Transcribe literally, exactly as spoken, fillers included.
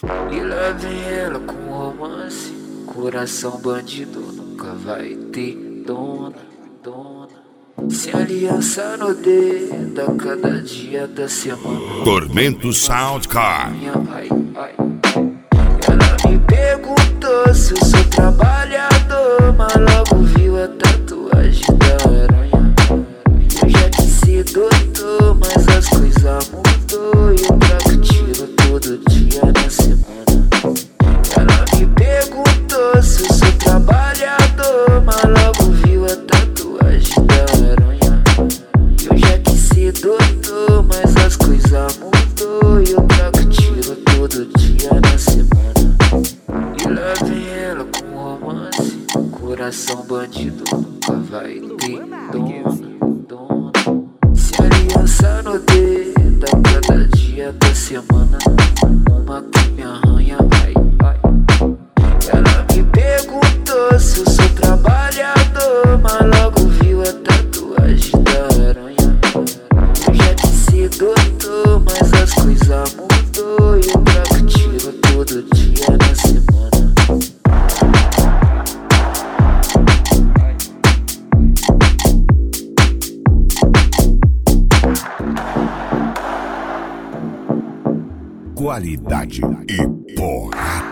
E lá vem ela com romance. Coração bandido nunca vai ter dona, dona. Sem aliança no dedo a cada dia da semana. Tormento Soundcard. Ai, ai. Ela me perguntou se eu sou trabalhador, mas logo viu a tatuagem da aranha. Eu já disse doutor, mas as coisas mudou e eu trago tiro todo dia na semana. Ela me perguntou se eu sou trabalhador, mas logo viu a tatuagem da aranha. Eu já disse doutor, mas as coisas mudou e eu trago tiro todo dia na semana. E lá vem ela com romance. Coração bandido nunca vai ter dona, dona. Se aliança no dedo a cada dia da semana. Uma que me arranha, ai, ai. Ela me perguntou se eu sou trabalhador, mas logo viu a tatuagem da aranha. Eu já disse doutor, mas as coisas mudou e eu trago tiro todo dia na semana. Qualidade e porrada.